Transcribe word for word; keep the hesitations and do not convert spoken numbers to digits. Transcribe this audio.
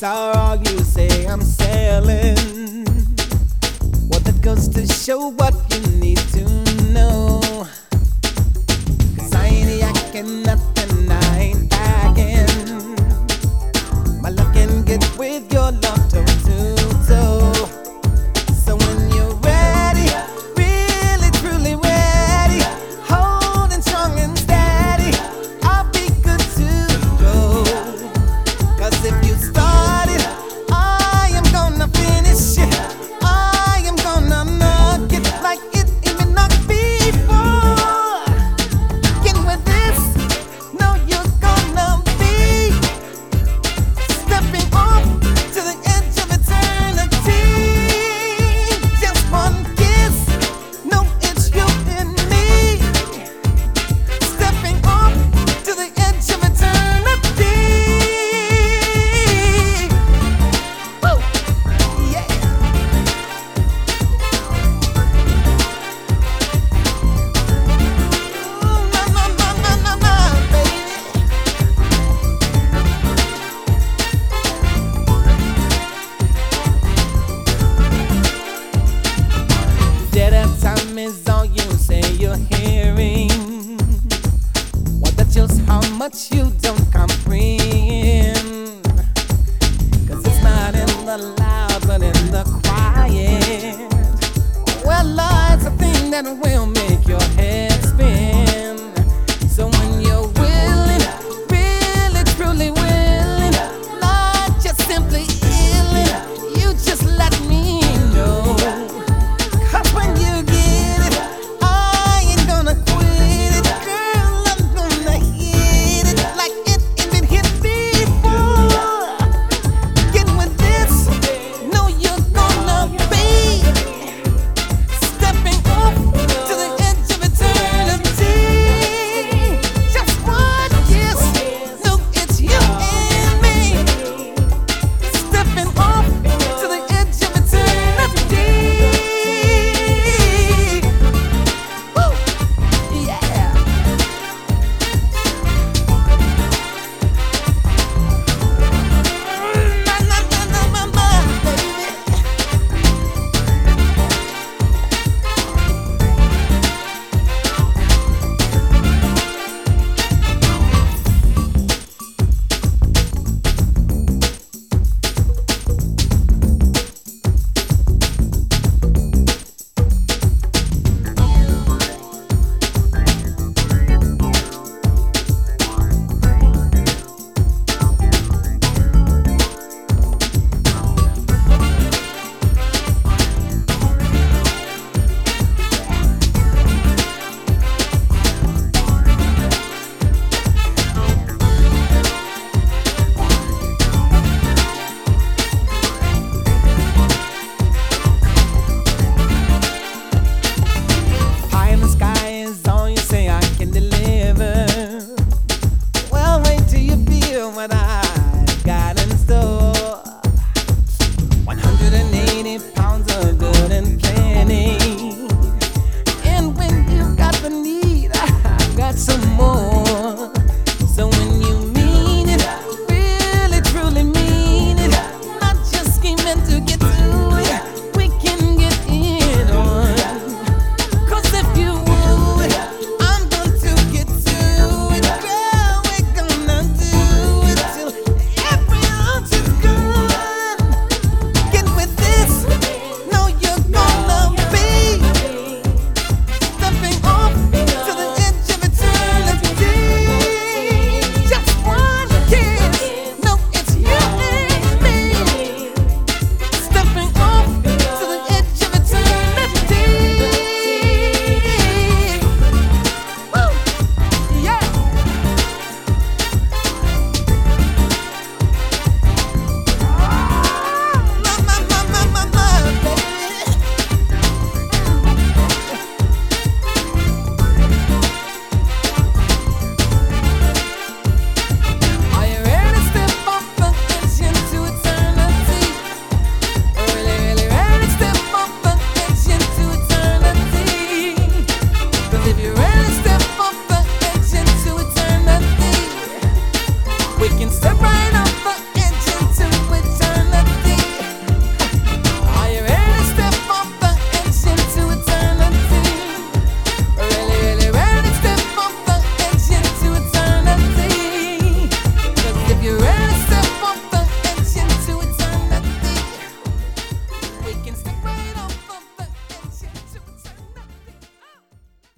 saw you say I'm sailing. Well, that goes to show what you need to know. 'Cause I ain't yakking nothing, I ain't packing. My love can get with your love toe to toe. So when you're ready, really truly ready, holding strong and steady, I'll be good to go. 'Cause if you start it, I am gonna finish it. I am gonna knock it like it even knocked before. Get with this, know you're gonna be stepping off to the edge of eternity. Just one kiss, know it's you and me. Stepping off to the edge of eternity. Woo! Yeah. Ooh, na na na na na na, baby. Dead of time is all you say you're hearing. Well, that shows how much you don't comprehend. 'Cause it's not in the loud, but in the quiet. Well, it's a thing that will make your head